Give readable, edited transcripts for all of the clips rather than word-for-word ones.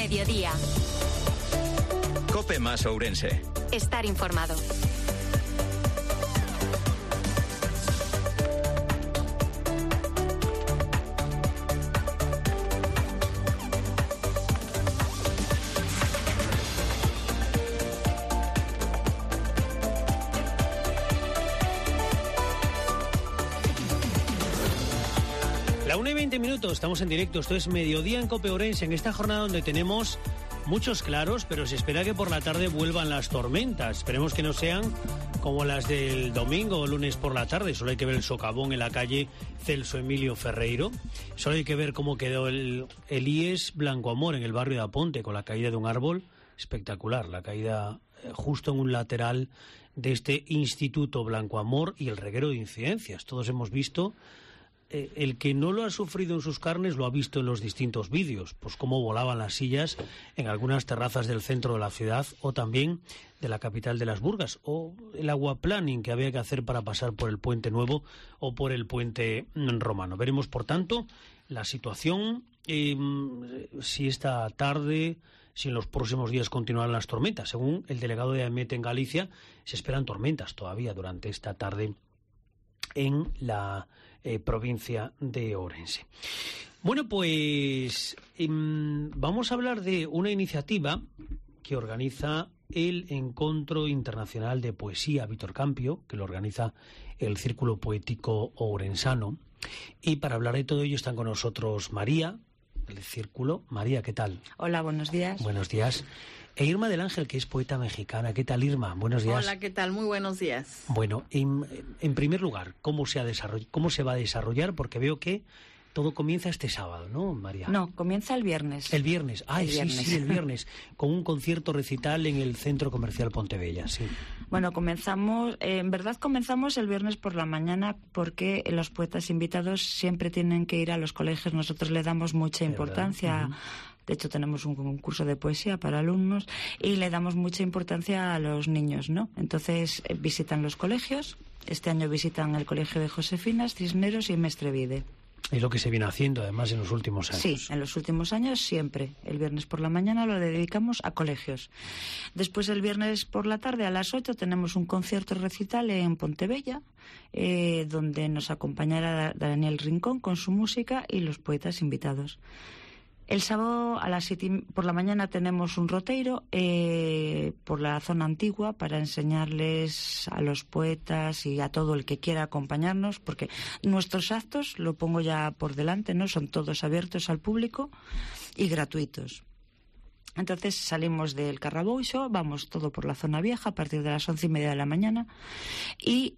Mediodía. COPE más Ourense. Estar informado. La 1:20, estamos en directo, esto es Mediodía en COPE Ourense, en esta jornada donde tenemos muchos claros, pero se espera que por la tarde vuelvan las tormentas. Esperemos que no sean como las del domingo o lunes por la tarde. Solo hay que ver el socavón en la calle Celso Emilio Ferreiro. Solo hay que ver cómo quedó el IES Blanco Amor en el barrio de Aponte con la caída de un árbol. Espectacular, la caída justo en un lateral de este Instituto Blanco Amor y el reguero de incidencias. Todos hemos visto... el que no lo ha sufrido en sus carnes lo ha visto en los distintos vídeos, pues cómo volaban las sillas en algunas terrazas del centro de la ciudad o también de la capital de las Burgas, o el aguaplaning que había que hacer para pasar por el Puente Nuevo o por el Puente Romano. Veremos, por tanto, la situación, si esta tarde, si en los próximos días continuarán las tormentas. Según el delegado de AEMET en Galicia, se esperan tormentas todavía durante esta tarde en la provincia de Ourense. Bueno, pues vamos a hablar de una iniciativa que organiza el Encuentro Internacional de Poesía Víctor Campio, que lo organiza el Círculo Poético Ourensano. Y para hablar de todo ello están con nosotros María, del Círculo. María, ¿qué tal? Hola, buenos días. Buenos días. E Irma del Ángel, que es poeta mexicana. ¿Qué tal, Irma? Buenos días. Hola, ¿qué tal? Muy buenos días. Bueno, en primer lugar, ¿cómo se va a desarrollar? Porque veo que todo comienza este sábado, ¿no, María? No, comienza el viernes. El viernes. Sí, el viernes. Con un concierto recital en el Centro Comercial Pontebella, sí. Bueno, comenzamos el viernes por la mañana porque los poetas invitados siempre tienen que ir a los colegios. Nosotros le damos mucha importancia. De hecho, tenemos un concurso de poesía para alumnos y le damos mucha importancia a los niños, ¿no? Entonces, visitan los colegios. Este año visitan el colegio de Josefinas, Cisneros y Mestrevide. Es lo que se viene haciendo, además, en los últimos años. Sí, en los últimos años siempre. El viernes por la mañana lo dedicamos a colegios. Después, el viernes por la tarde, a las 8, tenemos un concierto recital en Pontebella, donde nos acompañará Daniel Rincón con su música y los poetas invitados. El sábado a las 7 por la mañana tenemos un roteiro por la zona antigua para enseñarles a los poetas y a todo el que quiera acompañarnos, porque nuestros actos, lo pongo ya por delante, ¿no? Son todos abiertos al público y gratuitos. Entonces salimos del Carrabouxo, vamos todo por la zona vieja a partir de las 11:30 de la mañana y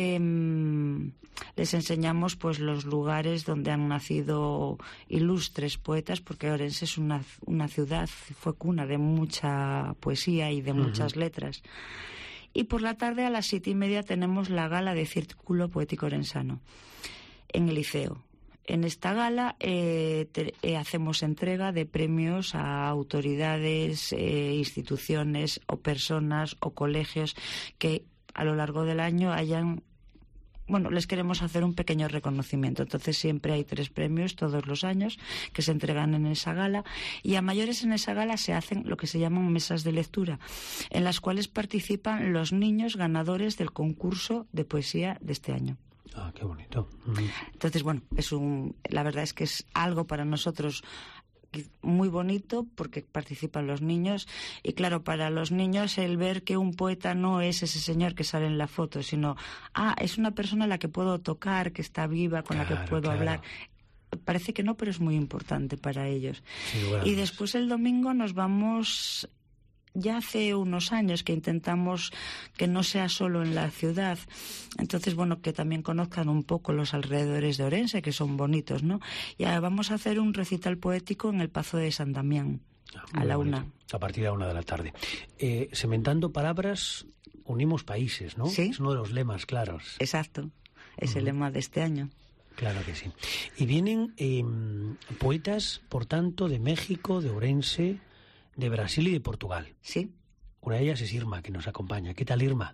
les enseñamos pues los lugares donde han nacido ilustres poetas, porque Ourense es una ciudad, fue cuna de mucha poesía y de muchas letras. Y por la tarde a las 7:30 tenemos la gala de Círculo Poético Ourensano en el Liceo. En esta gala hacemos entrega de premios a autoridades, instituciones o personas o colegios que a lo largo del año les queremos hacer un pequeño reconocimiento. Entonces siempre hay 3 premios todos los años que se entregan en esa gala, y a mayores en esa gala se hacen lo que se llaman mesas de lectura, en las cuales participan los niños ganadores del concurso de poesía de este año. Ah, qué bonito. Entonces, bueno, la verdad es que es algo para nosotros muy bonito porque participan los niños, y claro, para los niños el ver que un poeta no es ese señor que sale en la foto, sino es una persona a la que puedo tocar, que está viva, con la que puedo hablar. Parece que no, pero es muy importante para ellos. Y después el domingo nos vamos... Ya hace unos años que intentamos que no sea solo en la ciudad, entonces, bueno, que también conozcan un poco los alrededores de Ourense, que son bonitos, ¿no? Y vamos a hacer un recital poético en el Pazo de San Damián, a la 1. A partir de la 1 de la tarde. Sementando palabras, unimos países, ¿no? Sí. Es uno de los lemas claros. Exacto, es el lema de este año. Claro que sí. Y vienen poetas, por tanto, de México, de Ourense, de Brasil y de Portugal. Sí. Una de ellas es Irma, que nos acompaña. ¿Qué tal, Irma?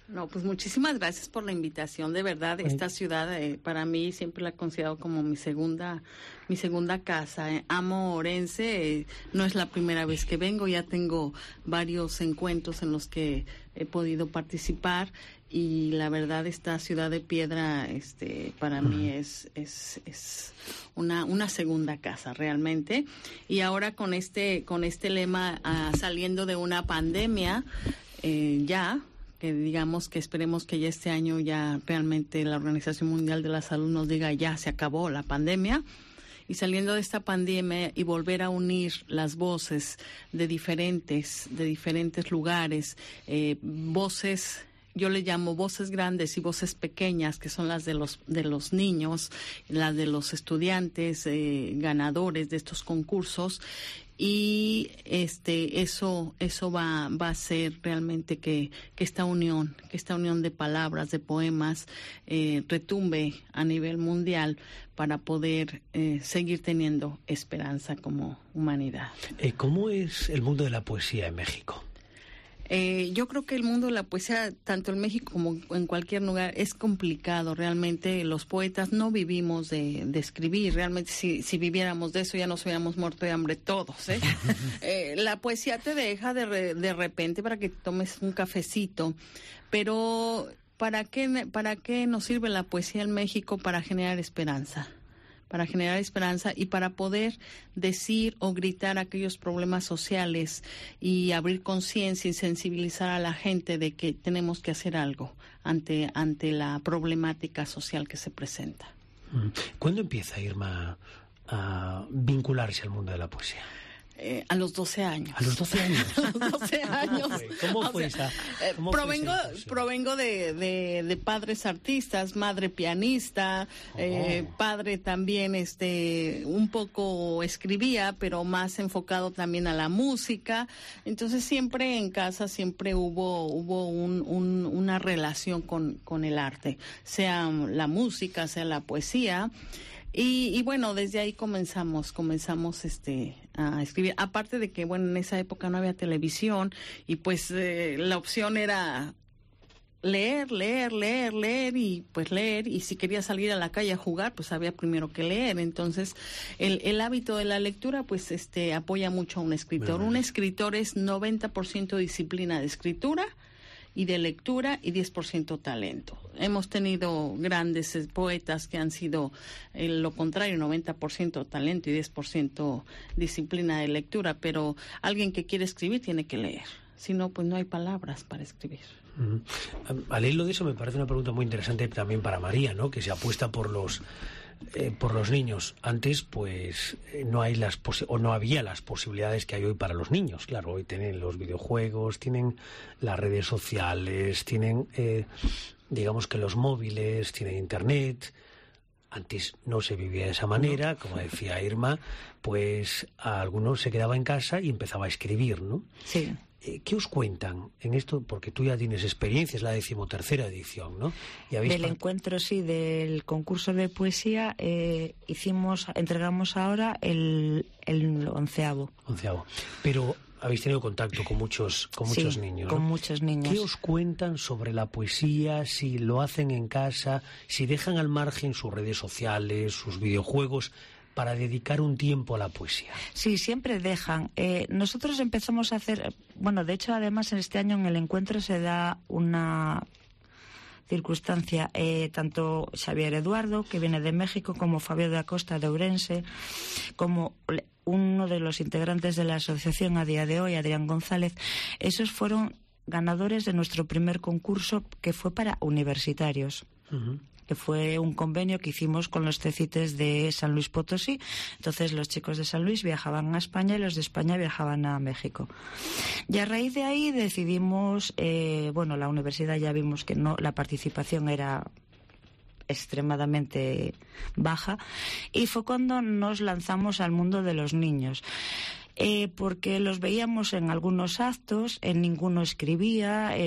No, pues muchísimas gracias por la invitación. De verdad, esta ciudad para mí siempre la he considerado como mi segunda casa. Amo Orense. No es la primera vez que vengo. Ya tengo varios encuentros en los que he podido participar y la verdad esta ciudad de piedra, para mí es una segunda casa realmente. Y ahora con este lema, saliendo de una pandemia, que digamos que esperemos que ya este año ya realmente la Organización Mundial de la Salud nos diga ya se acabó la pandemia, y saliendo de esta pandemia y volver a unir las voces de diferentes lugares, voces, yo le llamo voces grandes y voces pequeñas, que son las de los niños, las de los estudiantes ganadores de estos concursos. Y eso va a hacer realmente que esta unión de palabras, de poemas, retumbe a nivel mundial para poder seguir teniendo esperanza como humanidad. ¿Cómo es el mundo de la poesía en México? Yo creo que el mundo de la poesía, tanto en México como en cualquier lugar, es complicado. Realmente los poetas no vivimos de escribir. Realmente si viviéramos de eso ya nos hubiéramos muerto de hambre todos. La poesía te deja de repente para que tomes un cafecito. Pero ¿para qué nos sirve la poesía en México? Para generar esperanza. Para generar esperanza y para poder decir o gritar aquellos problemas sociales y abrir conciencia y sensibilizar a la gente de que tenemos que hacer algo ante la problemática social que se presenta. ¿Cuándo empieza Irma a vincularse al mundo de la poesía? A los 12 años. ¿A los 12 años? A los 12 años. ¿Cómo fue esa? Provengo de padres artistas, madre pianista, padre también un poco escribía, pero más enfocado también a la música. Entonces siempre en casa hubo una relación con el arte, sea la música, sea la poesía. Y bueno, desde ahí comenzamos a escribir. Aparte de que, bueno, en esa época no había televisión y pues la opción era leer y pues leer. Y si quería salir a la calle a jugar, pues había primero que leer. Entonces, el hábito de la lectura, pues apoya mucho a un escritor. Un escritor es 90% disciplina de escritura y de lectura y 10% talento. Hemos tenido grandes poetas que han sido lo contrario, 90% talento y 10% disciplina de lectura, pero alguien que quiere escribir tiene que leer, si no, pues no hay palabras para escribir. Al hilo de eso me parece una pregunta muy interesante también para María, ¿no? Que se apuesta por los niños. Antes pues no había las posibilidades que hay hoy para los niños. Claro, hoy tienen los videojuegos, tienen las redes sociales, tienen digamos que los móviles, tienen internet. Antes no se vivía de esa manera, como decía Irma, pues a algunos se quedaba en casa y empezaba a escribir, ¿no? Sí. ¿Qué os cuentan en esto? Porque tú ya tienes experiencia, es la 13ª edición, ¿no? Del encuentro, sí, del concurso de poesía, entregamos ahora el 11º. Pero habéis tenido contacto con muchos niños, ¿no? Con muchos niños. ¿Qué os cuentan sobre la poesía? Si lo hacen en casa, si dejan al margen sus redes sociales, sus videojuegos, para dedicar un tiempo a la poesía. Sí, siempre dejan. Nosotros empezamos a hacer, de hecho, además, en este año en el encuentro se da una circunstancia, tanto Xavier Eduardo, que viene de México, como Fabio de Acosta, de Ourense, como uno de los integrantes de la asociación a día de hoy, Adrián González. Esos fueron ganadores de nuestro primer concurso, que fue para universitarios. Uh-huh. Que fue un convenio que hicimos con los CECITES de San Luis Potosí. Entonces los chicos de San Luis viajaban a España y los de España viajaban a México. Y a raíz de ahí decidimos, la universidad ya vimos que no, la participación era extremadamente baja, y fue cuando nos lanzamos al mundo de los niños. Porque los veíamos en algunos actos, en ninguno escribía,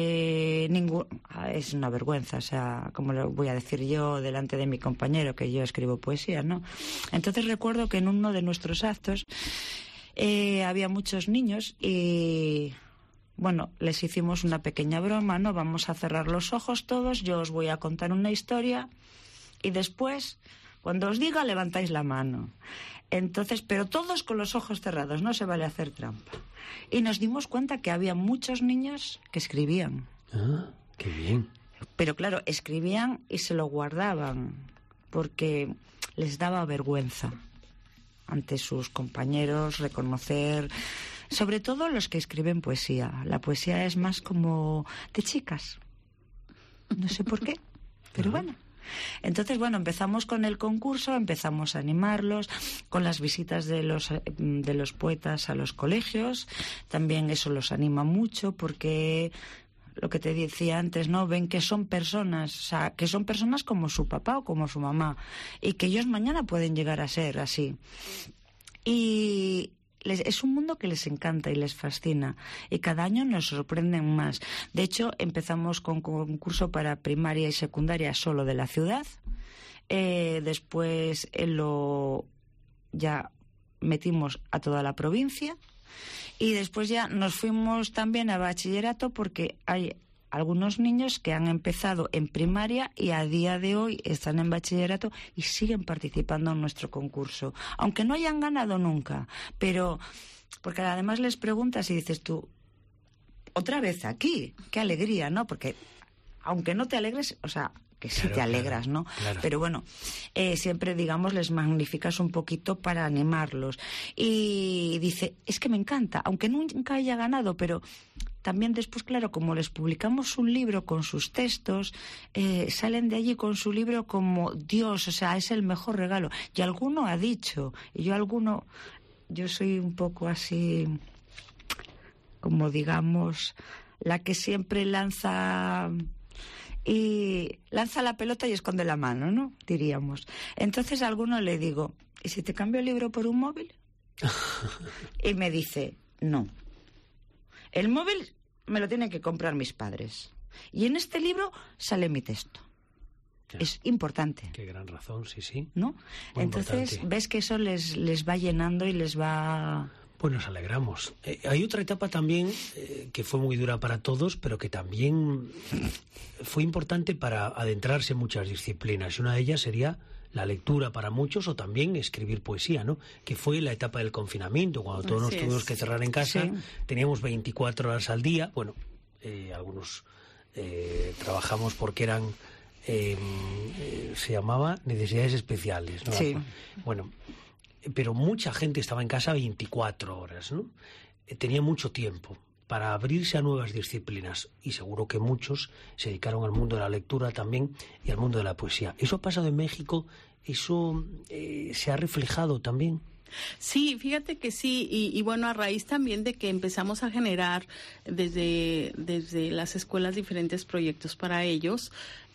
es una vergüenza, o sea, como lo voy a decir yo delante de mi compañero que yo escribo poesía, ¿no? Entonces recuerdo que en uno de nuestros actos había muchos niños y bueno, les hicimos una pequeña broma, ¿no? Vamos a cerrar los ojos todos, yo os voy a contar una historia y después, cuando os diga, levantáis la mano. Entonces, pero todos con los ojos cerrados, no se vale hacer trampa. Y nos dimos cuenta que había muchos niños que escribían. Ah, qué bien. Pero claro, escribían y se lo guardaban porque les daba vergüenza ante sus compañeros reconocer, sobre todo los que escriben poesía. La poesía es más como de chicas. No sé por qué, pero bueno. Entonces, bueno, empezamos con el concurso, empezamos a animarlos con las visitas de los poetas a los colegios. También eso los anima mucho porque lo que te decía antes, ¿no? Ven que son personas, o sea, que son personas como su papá o como su mamá y que ellos mañana pueden llegar a ser así. Y es un mundo que les encanta y les fascina y cada año nos sorprenden más. De hecho, empezamos con concurso para primaria y secundaria solo de la ciudad. Después ya metimos a toda la provincia y después ya nos fuimos también a bachillerato porque hay algunos niños que han empezado en primaria y a día de hoy están en bachillerato y siguen participando en nuestro concurso, aunque no hayan ganado nunca, pero porque además les preguntas y dices tú, otra vez aquí, qué alegría, ¿no? Porque aunque no te alegres, o sea, que sí, claro, te alegras, ¿no? Claro. Pero bueno, siempre, digamos, les magnificas un poquito para animarlos. Y dice, es que me encanta, aunque nunca haya ganado, pero también después, claro, como les publicamos un libro con sus textos, salen de allí con su libro como Dios, o sea, es el mejor regalo. Y alguno ha dicho, y yo soy un poco así, como digamos, la que siempre lanza la pelota y esconde la mano, ¿no? Diríamos. Entonces a alguno le digo, ¿y si te cambio el libro por un móvil? Y me dice, no. El móvil me lo tienen que comprar mis padres. Y en este libro sale mi texto. Claro. Es importante. Qué gran razón, sí, sí. ¿No? Muy Entonces, importante. Ves que eso les va llenando y les va... Pues nos alegramos. Hay otra etapa también que fue muy dura para todos, pero que también fue importante para adentrarse en muchas disciplinas. Y una de ellas sería la lectura para muchos o también escribir poesía, ¿no? Que fue la etapa del confinamiento, cuando todos nos tuvimos que cerrar en casa. Sí. Teníamos 24 horas al día. Bueno, algunos trabajamos porque eran... se llamaba necesidades especiales, ¿no? Sí. Bueno, pero mucha gente estaba en casa 24 horas, ¿no? Tenía mucho tiempo para abrirse a nuevas disciplinas y seguro que muchos se dedicaron al mundo de la lectura también y al mundo de la poesía. ¿Eso ha pasado en México? ¿Eso se ha reflejado también? Sí, fíjate que sí, y bueno, a raíz también de que empezamos a generar desde las escuelas diferentes proyectos para ellos.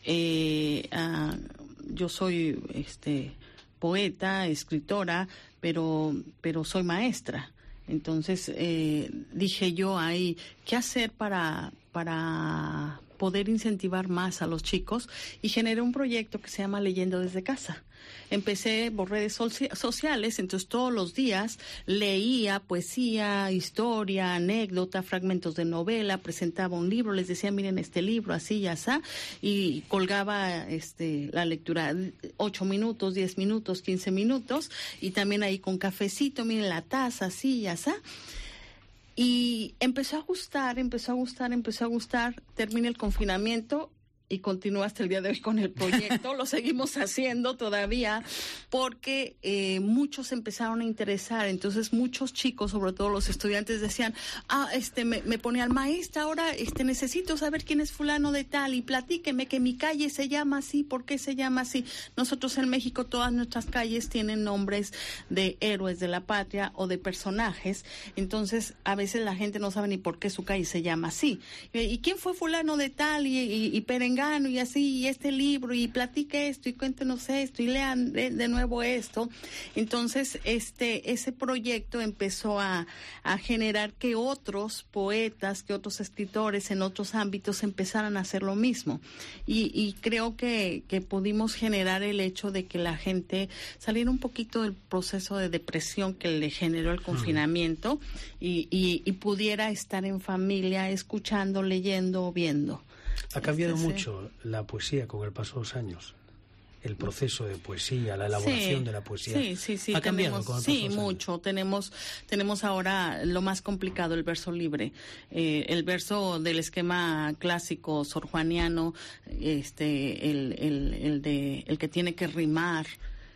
Yo soy poeta, escritora, pero soy maestra. Entonces dije yo ahí, ¿qué hacer para poder incentivar más a los chicos? Y generé un proyecto que se llama Leyendo desde Casa. Empecé por redes sociales, entonces todos los días leía poesía, historia, anécdota, fragmentos de novela, presentaba un libro, les decía, miren este libro, así y así, y colgaba la lectura, 8 minutos, 10 minutos, 15 minutos, y también ahí con cafecito, miren la taza, así y así. Y empezó a gustar, termina el confinamiento y continúa hasta el día de hoy con el proyecto. Lo seguimos haciendo todavía porque muchos empezaron a interesar. Entonces muchos chicos, sobre todo los estudiantes, decían, me ponían, maestra, ahora necesito saber quién es fulano de tal y platíqueme que mi calle se llama así, ¿por qué se llama así? Nosotros en México todas nuestras calles tienen nombres de héroes de la patria o de personajes. Entonces a veces la gente no sabe ni por qué su calle se llama así. ¿Y quién fue fulano de tal y perengano? Perengano y así, y este libro, y platique esto, y cuéntenos esto, y lean de nuevo esto. Entonces, ese proyecto empezó a generar que otros poetas, que otros escritores en otros ámbitos empezaran a hacer lo mismo. Y creo que pudimos generar el hecho de que la gente saliera un poquito del proceso de depresión que le generó el confinamiento y pudiera estar en familia, escuchando, leyendo, viendo. Ha cambiado mucho la poesía con el paso de los años. El proceso de poesía, la elaboración de la poesía. Sí. Ha cambiado con el paso de los años. Mucho. Tenemos ahora lo más complicado, el verso libre. El verso del esquema clásico sorjuaniano, el que tiene que rimar,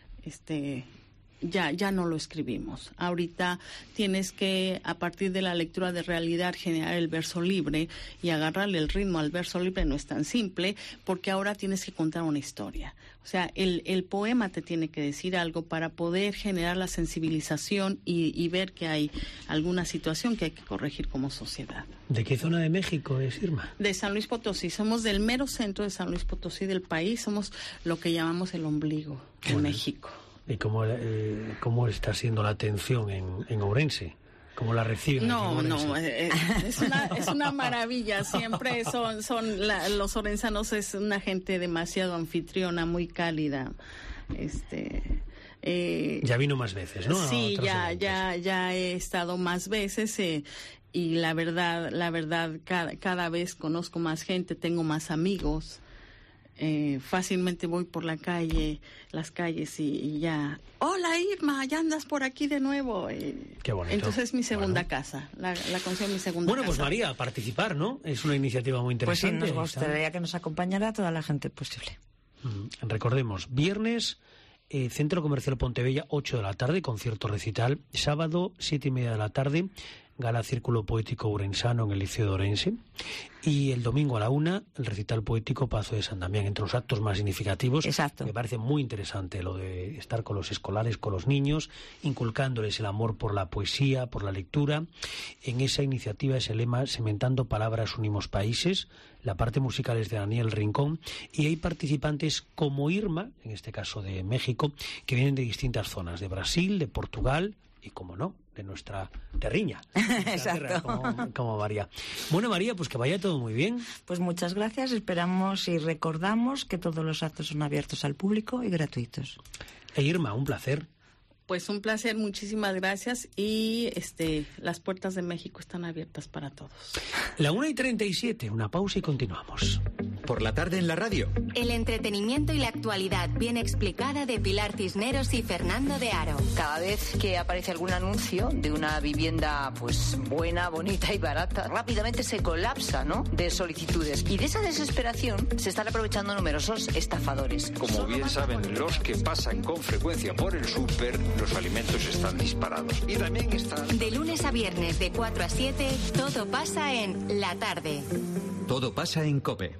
ya no lo escribimos. Ahorita tienes que, a partir de la lectura de realidad, generar el verso libre, y agarrarle el ritmo al verso libre no es tan simple, porque ahora tienes que contar una historia. O sea, el poema te tiene que decir algo para poder generar la sensibilización y ver que hay alguna situación que hay que corregir como sociedad. ¿De qué zona de México es, Irma? De San Luis Potosí. Somos del mero centro de San Luis Potosí del país. Somos lo que llamamos el ombligo de México. ¿Y cómo está siendo la atención en Ourense? ¿Cómo la reciben? No, es una maravilla. Siempre los orensanos es una gente demasiado anfitriona, muy cálida. Ya vino más veces, ¿no? Sí, ya he estado más veces y la verdad cada vez conozco más gente, tengo más amigos. Fácilmente voy por las calles y ya, hola Irma, ya andas por aquí de nuevo. Qué bonito. Entonces es mi segunda casa, la canción mi segunda casa. Bueno, pues María, participar, ¿no? Es una iniciativa muy interesante. Pues sí, nos gustaría que nos acompañara toda la gente posible. Recordemos, viernes, Centro Comercial Pontebella, 8 de la tarde, concierto recital. Sábado, 7:30 de la tarde, gala Círculo Poético Ourensano en el Liceo de Ourense. Y el domingo a la 1, el recital poético Pazo de San Damián, entre los actos más significativos. Exacto. Me parece muy interesante lo de estar con los escolares, con los niños, inculcándoles el amor por la poesía, por la lectura. En esa iniciativa, ese lema, Sementando Palabras Unimos Países, la parte musical es de Daniel Rincón, y hay participantes como Irma, en este caso de México, que vienen de distintas zonas, de Brasil, de Portugal y, como no, de nuestra terriña. Exacto. Como María. Bueno, María, pues que vaya todo muy bien. Pues muchas gracias. Esperamos y recordamos que todos los actos son abiertos al público y gratuitos. Irma, un placer. Pues un placer, muchísimas gracias, y las puertas de México están abiertas para todos. La 1:37, una pausa y continuamos. Por la tarde en la radio. El entretenimiento y la actualidad bien explicada de Pilar Cisneros y Fernando de Aro. Cada vez que aparece algún anuncio de una vivienda pues buena, bonita y barata, rápidamente se colapsa, ¿no?, de solicitudes. Y de esa desesperación se están aprovechando numerosos estafadores. Como bien saben los que pasan con frecuencia por el súper, los alimentos están disparados. Y también están... De lunes a viernes, de 4 a 7, todo pasa en La Tarde. Todo pasa en COPE.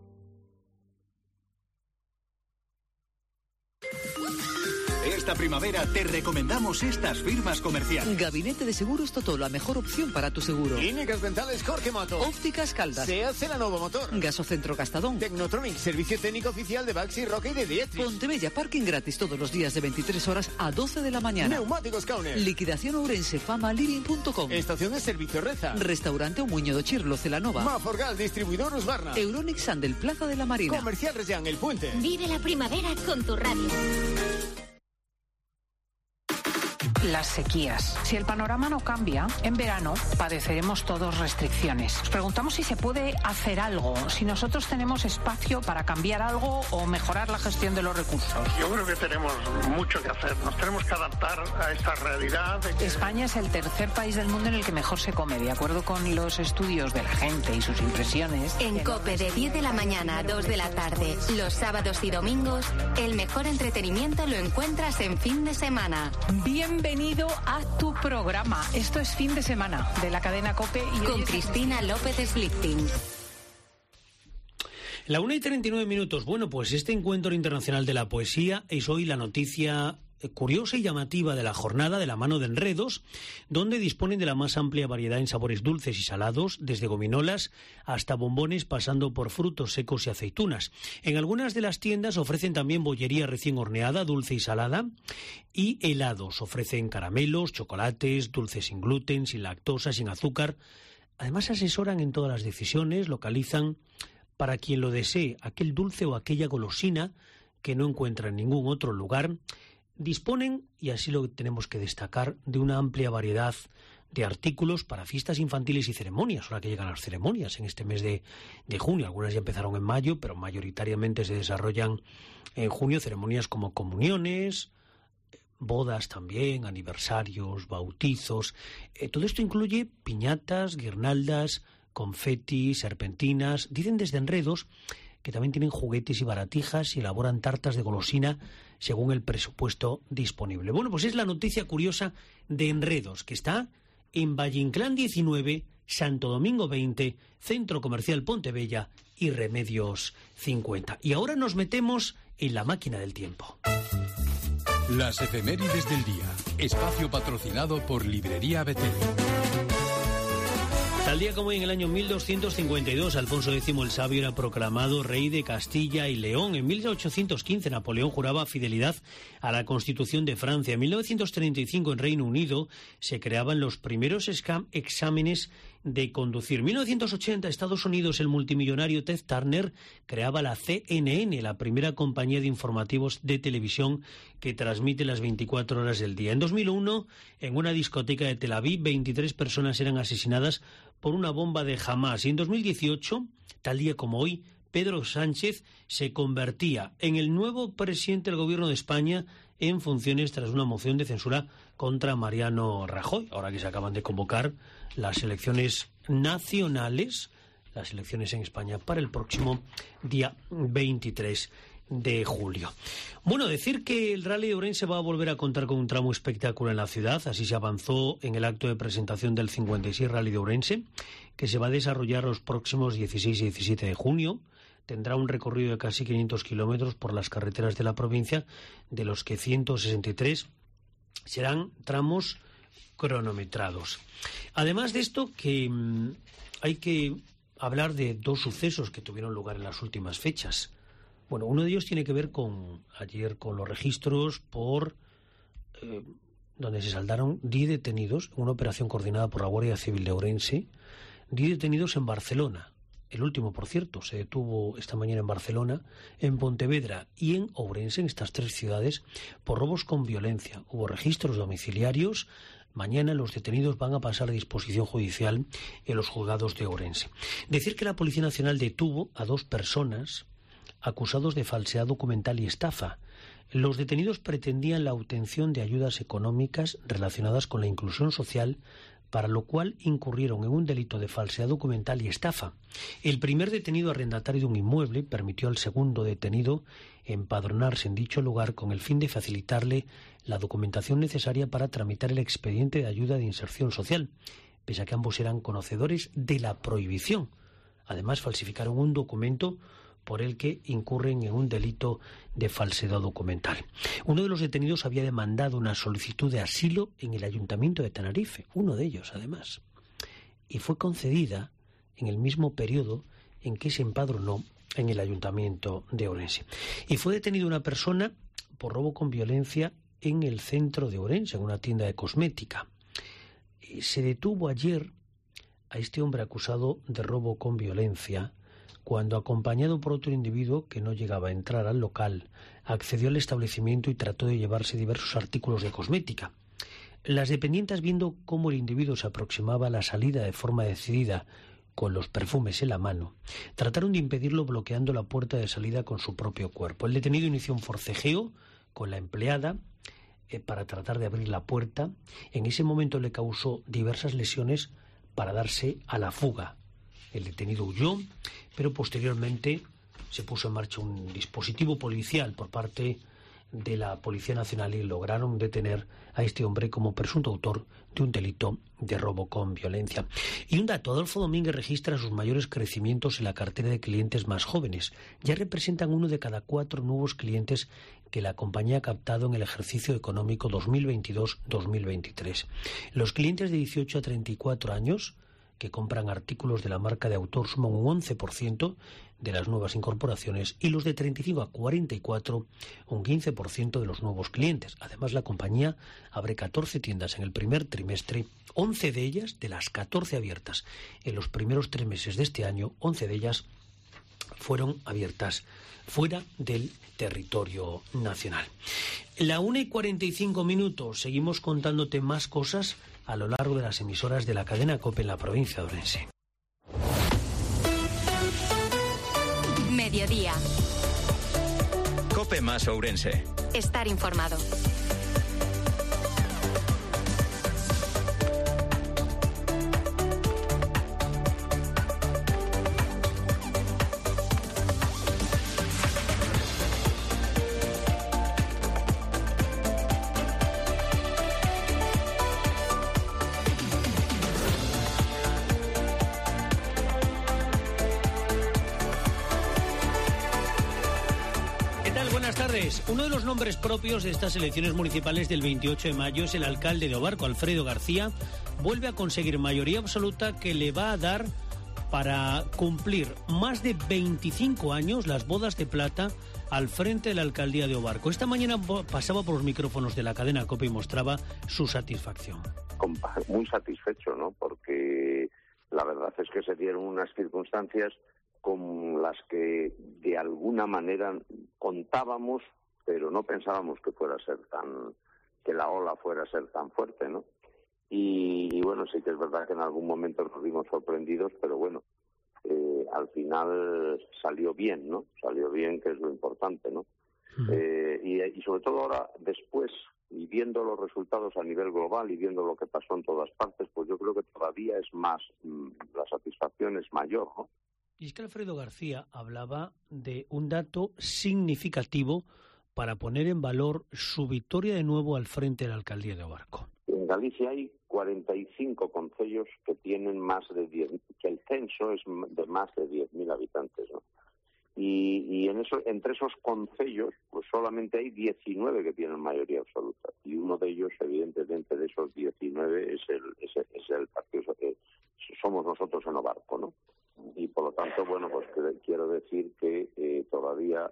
Esta primavera te recomendamos estas firmas comerciales. Gabinete de Seguros Totó, la mejor opción para tu seguro. Clínicas Dentales Jorge Mato. Ópticas Caldas. SEAT Celanova Motor. Gasocentro Castadón. Technotronic, servicio técnico oficial de Baxi, Roca y de Dietrich. Pontebella, parking gratis todos los días de 23 horas a 12 de la mañana. Neumáticos Kauner. Liquidación Ourense, famaliving.com. Estación de servicio Reza. Restaurante Muño de Chirlo, Celanova. Maforgal, distribuidor Usbarna. Euronic Sandel, Plaza de la Marina. Comercial Resyan, El Puente. Vive la primavera con tu radio. Las sequías. Si el panorama no cambia, en verano padeceremos todos restricciones. Nos preguntamos si se puede hacer algo, si nosotros tenemos espacio para cambiar algo o mejorar la gestión de los recursos. Yo creo que tenemos mucho que hacer. Nos tenemos que adaptar a esta realidad. España es el tercer país del mundo en el que mejor se come, de acuerdo con los estudios de la gente y sus impresiones. En COPE, de 10 de la mañana a 2 de la tarde, los sábados y domingos, el mejor entretenimiento lo encuentras en fin de semana. Bienvenido a tu programa. Esto es Fin de Semana de la cadena COPE. Con Cristina López Slichting. La 1:39. Bueno, pues este encuentro internacional de la poesía es hoy la noticia curiosa y llamativa de la jornada de la mano de Enredos, donde disponen de la más amplia variedad en sabores dulces y salados, desde gominolas hasta bombones, pasando por frutos secos y aceitunas. En algunas de las tiendas ofrecen también bollería recién horneada, dulce y salada, y helados. Ofrecen caramelos, chocolates, dulces sin gluten, sin lactosa, sin azúcar. Además asesoran en todas las decisiones, localizan para quien lo desee aquel dulce o aquella golosina que no encuentra en ningún otro lugar. Disponen, y así lo tenemos que destacar, de una amplia variedad de artículos para fiestas infantiles y ceremonias, ahora que llegan las ceremonias en este mes de junio. Algunas ya empezaron en mayo, pero mayoritariamente se desarrollan en junio, ceremonias como comuniones, bodas también, aniversarios, bautizos. Todo esto incluye piñatas, guirnaldas, confetis, serpentinas. Dicen desde Enredos que también tienen juguetes y baratijas y elaboran tartas de golosina según el presupuesto disponible. Bueno, pues es la noticia curiosa de Enredos, que está en Valle Inclán 19, Santo Domingo 20, Centro Comercial Pontebella y Remedios 50. Y ahora nos metemos en la máquina del tiempo. Las efemérides del día. Espacio patrocinado por Librería Betel. Tal día como hoy, en el año 1252, Alfonso X el Sabio era proclamado rey de Castilla y León. En 1815, Napoleón juraba fidelidad a la Constitución de Francia. En 1935, en Reino Unido, se creaban los primeros exámenes de conducir. En 1980, Estados Unidos, el multimillonario Ted Turner creaba la CNN, la primera compañía de informativos de televisión que transmite las 24 horas del día. En 2001, en una discoteca de Tel Aviv, 23 personas eran asesinadas por una bomba de Hamás. Y en 2018, tal día como hoy, Pedro Sánchez se convertía en el nuevo presidente del Gobierno de España en funciones tras una moción de censura contra Mariano Rajoy. Ahora que se acaban de convocar las elecciones nacionales, las elecciones en España para el próximo día 23 de julio. Bueno, decir que el Rally de Ourense va a volver a contar con un tramo espectacular en la ciudad. Así se avanzó en el acto de presentación del 56 Rally de Ourense, que se va a desarrollar los próximos 16 y 17 de junio. Tendrá un recorrido de casi 500 kilómetros por las carreteras de la provincia, de los que 163 serán tramos cronometrados. Además de esto, que hay que hablar de dos sucesos que tuvieron lugar en las últimas fechas. Bueno, uno de ellos tiene que ver con ayer con los registros por donde se saldaron 10 detenidos en una operación coordinada por la Guardia Civil de Ourense, 10 detenidos en Barcelona. El último, por cierto, se detuvo esta mañana en Barcelona, en Pontevedra y en Ourense, en estas tres ciudades, por robos con violencia. Hubo registros domiciliarios. Mañana los detenidos van a pasar a disposición judicial en los juzgados de Ourense. Decir que la Policía Nacional detuvo a 2 personas acusados de falsedad documental y estafa. Los detenidos pretendían la obtención de ayudas económicas relacionadas con la inclusión social, para lo cual incurrieron en un delito de falsedad documental y estafa. El primer detenido, arrendatario de un inmueble, permitió al segundo detenido empadronarse en dicho lugar con el fin de facilitarle la documentación necesaria para tramitar el expediente de ayuda de inserción social, pese a que ambos eran conocedores de la prohibición. Además, falsificaron un documento por el que incurren en un delito de falsedad documental. Uno de los detenidos había demandado una solicitud de asilo en el Ayuntamiento de Tenerife, uno de ellos además, y fue concedida en el mismo periodo en que se empadronó en el Ayuntamiento de Ourense. Y fue detenida una persona por robo con violencia en el centro de Ourense, en una tienda de cosmética. Se detuvo ayer a este hombre acusado de robo con violencia cuando, acompañado por otro individuo que no llegaba a entrar al local, accedió al establecimiento y trató de llevarse diversos artículos de cosmética. Las dependientes, viendo cómo el individuo se aproximaba a la salida de forma decidida con los perfumes en la mano, trataron de impedirlo bloqueando la puerta de salida con su propio cuerpo. El detenido inició un forcejeo con la empleada para tratar de abrir la puerta. En ese momento le causó diversas lesiones para darse a la fuga. El detenido huyó, pero posteriormente se puso en marcha un dispositivo policial por parte de la Policía Nacional y lograron detener a este hombre como presunto autor de un delito de robo con violencia. Y un dato, Adolfo Domínguez registra sus mayores crecimientos en la cartera de clientes más jóvenes. Ya representan 1 de cada 4 nuevos clientes que la compañía ha captado en el ejercicio económico 2022-2023. Los clientes de 18 a 34 años que compran artículos de la marca de autor suman un 11% de las nuevas incorporaciones y los de 35 a 44 un 15% de los nuevos clientes. Además, la compañía abre 14 tiendas en el primer trimestre, 11 de ellas, de las 14 abiertas en los primeros 3 meses de este año, 11 de ellas fueron abiertas fuera del territorio nacional. La 1:45, seguimos contándote más cosas a lo largo de las emisoras de la cadena COPE en la provincia de Ourense. Mediodía. COPE más Ourense. Estar informado. Uno de los nombres propios de estas elecciones municipales del 28 de mayo es el alcalde de Ovarco, Alfredo García. Vuelve a conseguir mayoría absoluta que le va a dar para cumplir más de 25 años las bodas de plata al frente de la alcaldía de Ovarco. Esta mañana pasaba por los micrófonos de la cadena COPE y mostraba su satisfacción. Muy satisfecho, ¿no? Porque la verdad es que se dieron unas circunstancias con las que de alguna manera contábamos, pero no pensábamos que que la ola fuera a ser tan fuerte, ¿no? Y bueno, sí que es verdad que en algún momento nos vimos sorprendidos, pero bueno, al final salió bien, ¿no? Salió bien, que es lo importante, ¿no? Y sobre todo ahora, después, y viendo los resultados a nivel global y viendo lo que pasó en todas partes, pues yo creo que todavía es más, la satisfacción es mayor, ¿no? Y es que Alfredo García hablaba de un dato significativo para poner en valor su victoria de nuevo al frente de la alcaldía de Ovarco. En Galicia hay 45 concellos que tienen más de 10, que el censo es de más de 10.000 habitantes, ¿no? Y entre esos concellos, pues solamente hay 19 que tienen mayoría absoluta. Y uno de ellos, evidentemente, de esos 19 es el partido, somos nosotros en Ovarco, ¿no? Y por lo tanto, bueno, pues quiero decir que todavía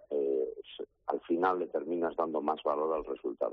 al final le terminas dando más valor al resultado.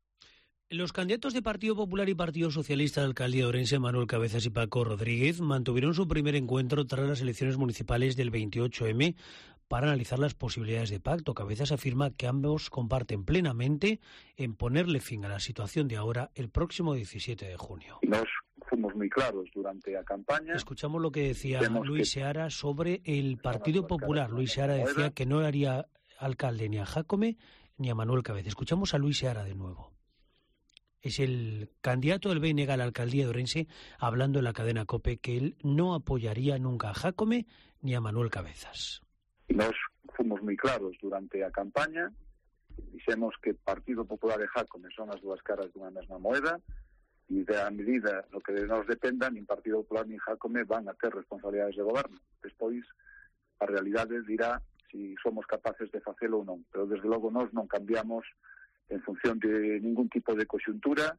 Los candidatos de Partido Popular y Partido Socialista de la alcaldía de Ourense, Manuel Cabezas y Paco Rodríguez, mantuvieron su primer encuentro tras las elecciones municipales del 28M para analizar las posibilidades de pacto. Cabezas afirma que ambos comparten plenamente en ponerle fin a la situación de ahora el próximo 17 de junio. Nos fuimos muy claros durante la campaña. Escuchamos lo que decía Luis Seara sobre el Partido Popular. Luis Seara decía que no haría alcalde ni a Jácome ni a Manuel Cabezas. Escuchamos a Luis Seara de nuevo. Es el candidato del BNG a la alcaldía de Ourense hablando en la cadena COPE que él no apoyaría nunca a Jácome ni a Manuel Cabezas. Nos fuimos muy claros durante la campaña. Dixemos que Partido Popular e Jácome son as dúas caras dunha mesma moeda e da medida no que de nos dependa, nin Partido Popular nin Jácome van a ter responsabilidades de goberno. Despois, a realidade dirá si somos capaces de facelo ou non. Pero, desde logo, nós non cambiamos en función de ningún tipo de coyuntura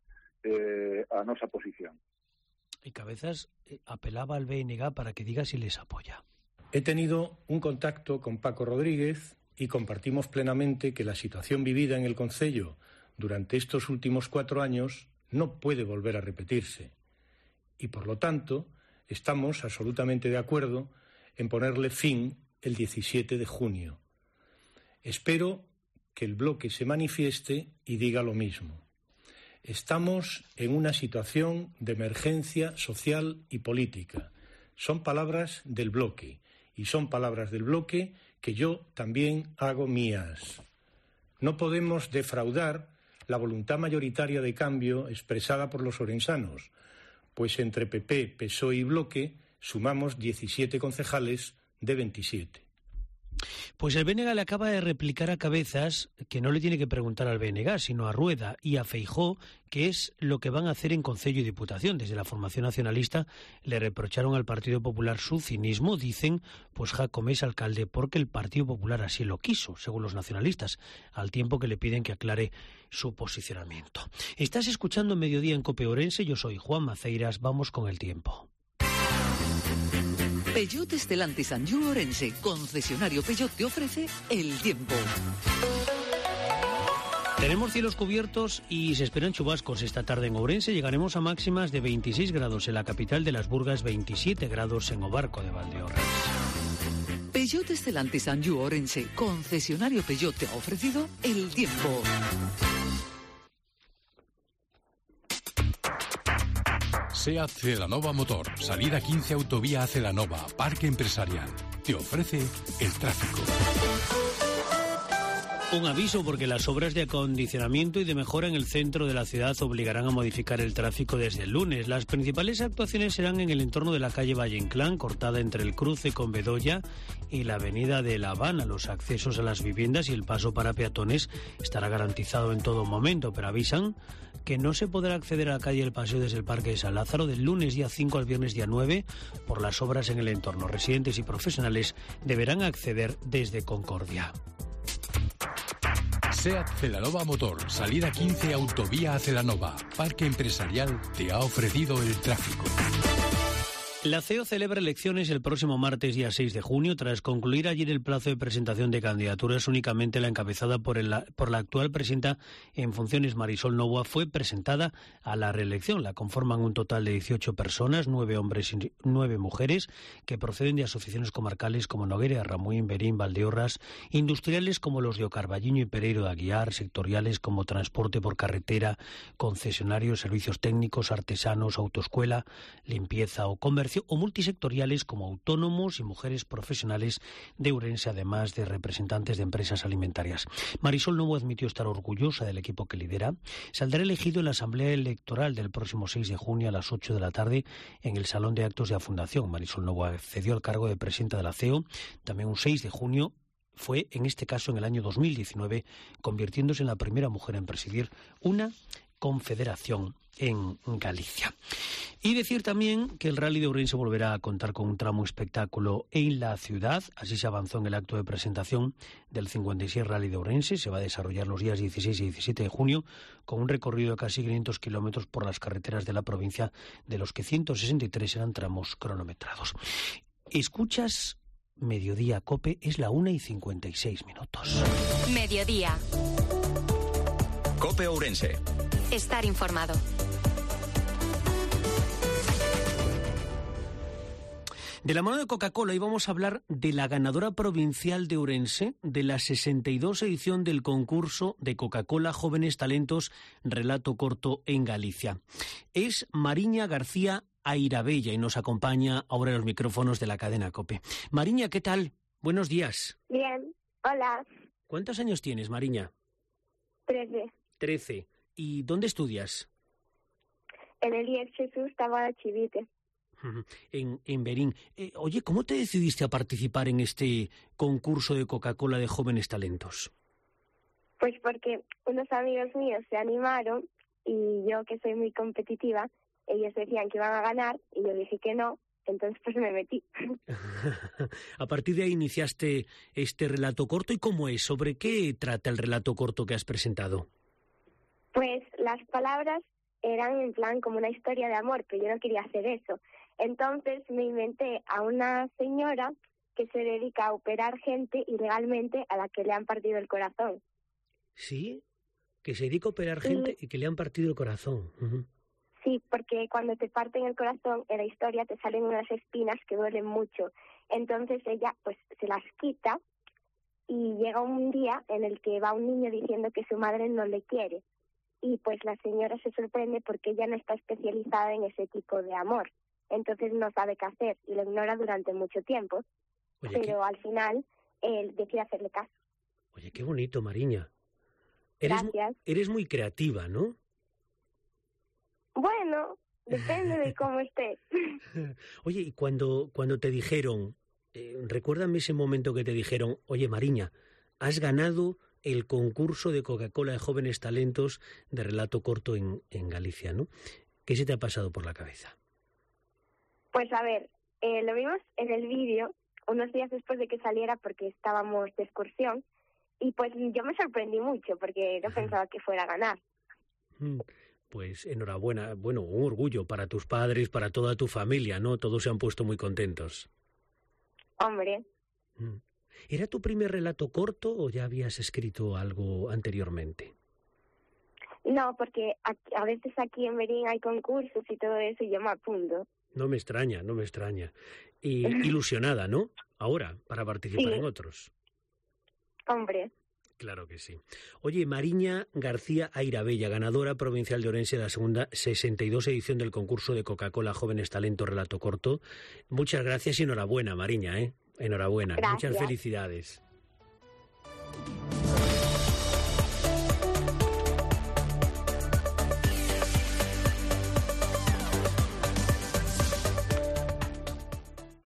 a nosa posición. Y Cabezas apelaba al BNG para que diga si les apoya. He tenido un contacto con Paco Rodríguez y compartimos plenamente que la situación vivida en el concello durante estos últimos 4 años no puede volver a repetirse. Y, por lo tanto, estamos absolutamente de acuerdo en ponerle fin el 17 de junio. Espero que el bloque se manifieste y diga lo mismo. Estamos en una situación de emergencia social y política. Son palabras del bloque, y son palabras del bloque que yo también hago mías. No podemos defraudar la voluntad mayoritaria de cambio expresada por los ourensanos, pues entre PP, PSOE y Bloque sumamos 17 concejales de 27. Pues el BNG le acaba de replicar a Cabezas que no le tiene que preguntar al BNG, sino a Rueda y a Feijóo qué es lo que van a hacer en Concello y Diputación. Desde la formación nacionalista le reprocharon al Partido Popular su cinismo. Dicen, pues Jacome es alcalde porque el Partido Popular así lo quiso, según los nacionalistas, al tiempo que le piden que aclare su posicionamiento. Estás escuchando Mediodía en COPE Ourense, yo soy Juan Maceiras, vamos con el tiempo. Peugeot Stellantis Anjou Ourense, concesionario Peugeot, te ofrece el tiempo. Tenemos cielos cubiertos y se esperan chubascos esta tarde en Ourense. Llegaremos a máximas de 26 grados en la capital de las Burgas, 27 grados en Obarco de Valdeorras. Peugeot Stellantis Anjou Ourense, concesionario Peugeot, te ha ofrecido el tiempo. SEAT Celanova Motor, salida 15 Autovía a Celanova, Parque Empresarial. Te ofrece el tráfico. Un aviso porque las obras de acondicionamiento y de mejora en el centro de la ciudad obligarán a modificar el tráfico desde el lunes. Las principales actuaciones serán en el entorno de la calle Valle Inclán, cortada entre el cruce con Bedoya y la avenida de La Habana. Los accesos a las viviendas y el paso para peatones estará garantizado en todo momento, pero avisan que no se podrá acceder a la calle El Paseo desde el Parque de San Lázaro del lunes día 5 al viernes día 9 por las obras en el entorno. Residentes y profesionales deberán acceder desde Concordia. SEAT Celanova Motor, salida 15 Autovía a Celanova, Parque Empresarial, te ha ofrecido el tráfico. La CEO celebra elecciones el próximo martes, día 6 de junio, tras concluir ayer el plazo de presentación de candidaturas. Únicamente la encabezada por la actual presidenta en funciones, Marisol Novoa, fue presentada a la reelección. La conforman un total de 18 personas, 9 hombres y 9 mujeres, que proceden de asociaciones comarcales como Noguera, Ramuín, Berín, Valdeorras, industriales como los de Ocarballiño y Pereiro de Aguiar, sectoriales como transporte por carretera, concesionarios, servicios técnicos, artesanos, autoescuela, limpieza o comercio, o multisectoriales como autónomos y mujeres profesionales de Ourense, además de representantes de empresas alimentarias. Marisol Novoa admitió estar orgullosa del equipo que lidera. Saldrá elegido en la Asamblea Electoral del próximo 6 de junio a las 8 de la tarde en el Salón de Actos de la Fundación. Marisol Novoa accedió al cargo de presidenta de la CEO también un 6 de junio. Fue, en este caso, en el año 2019, convirtiéndose en la primera mujer en presidir una confederación en Galicia. Y decir también que el Rally de Ourense volverá a contar con un tramo espectáculo en la ciudad. Así se avanzó en el acto de presentación del 56 Rally de Ourense. Se va a desarrollar los días 16 y 17 de junio con un recorrido de casi 500 kilómetros por las carreteras de la provincia, de los que 163 eran tramos cronometrados. Escuchas Mediodía COPE, es la 1:56. Mediodía. COPE Ourense. Estar informado. De la mano de Coca-Cola íbamos a hablar de la ganadora provincial de Ourense de la 62 edición del concurso de Coca-Cola Jóvenes Talentos Relato Corto en Galicia. Es Mariña García Airabella y nos acompaña ahora en los micrófonos de la cadena COPE. Mariña, ¿qué tal? Buenos días. Bien, hola. ¿Cuántos años tienes, Mariña? 13. 13. ¿Y dónde estudias? En el IES Jesús Taboada Chivite. En Berín. Oye, ¿cómo te decidiste a participar en este concurso de Coca-Cola de Jóvenes Talentos? Pues porque unos amigos míos se animaron y yo, que soy muy competitiva, ellos decían que iban a ganar y yo dije que no, entonces pues me metí. A partir de ahí iniciaste este relato corto. ¿Y cómo es? ¿Sobre qué trata el relato corto que has presentado? Pues las palabras eran en plan como una historia de amor, pero yo no quería hacer eso. Entonces me inventé a una señora que se dedica a operar gente ilegalmente a la que le han partido el corazón. ¿Sí? Que se dedica a operar gente y que le han partido el corazón. Uh-huh. Sí, porque cuando te parten el corazón, en la historia te salen unas espinas que duelen mucho. Entonces ella pues se las quita y llega un día en el que va un niño diciendo que su madre no le quiere. Y pues la señora se sorprende porque ella no está especializada en ese tipo de amor. Entonces no sabe qué hacer y lo ignora durante mucho tiempo. Oye, pero al final él decide hacerle caso. Oye, qué bonito, Mariña. Gracias. Eres muy creativa, ¿no? Bueno, depende de cómo esté. Oye, y cuando te dijeron, recuérdame ese momento que te dijeron, oye Mariña, has ganado el concurso de Coca-Cola de Jóvenes Talentos de relato corto en Galicia, ¿no? ¿Qué se te ha pasado por la cabeza? Pues a ver, lo vimos en el vídeo unos días después de que saliera porque estábamos de excursión y pues yo me sorprendí mucho porque no pensaba que fuera a ganar. Pues enhorabuena, bueno, un orgullo para tus padres, para toda tu familia, ¿no? Todos se han puesto muy contentos. Hombre. ¿Era tu primer relato corto o ya habías escrito algo anteriormente? No, porque a veces aquí en Berín hay concursos y todo eso y yo me apunto. No me extraña. Y ilusionada, ¿no? Ahora, para participar en otros. Hombre. Claro que sí. Oye, Mariña García Airabella, ganadora provincial de Orense de la segunda 62 edición del concurso de Coca-Cola Jóvenes Talento Relato Corto. Muchas gracias y enhorabuena, Mariña, ¿eh? Enhorabuena. Gracias. Muchas felicidades.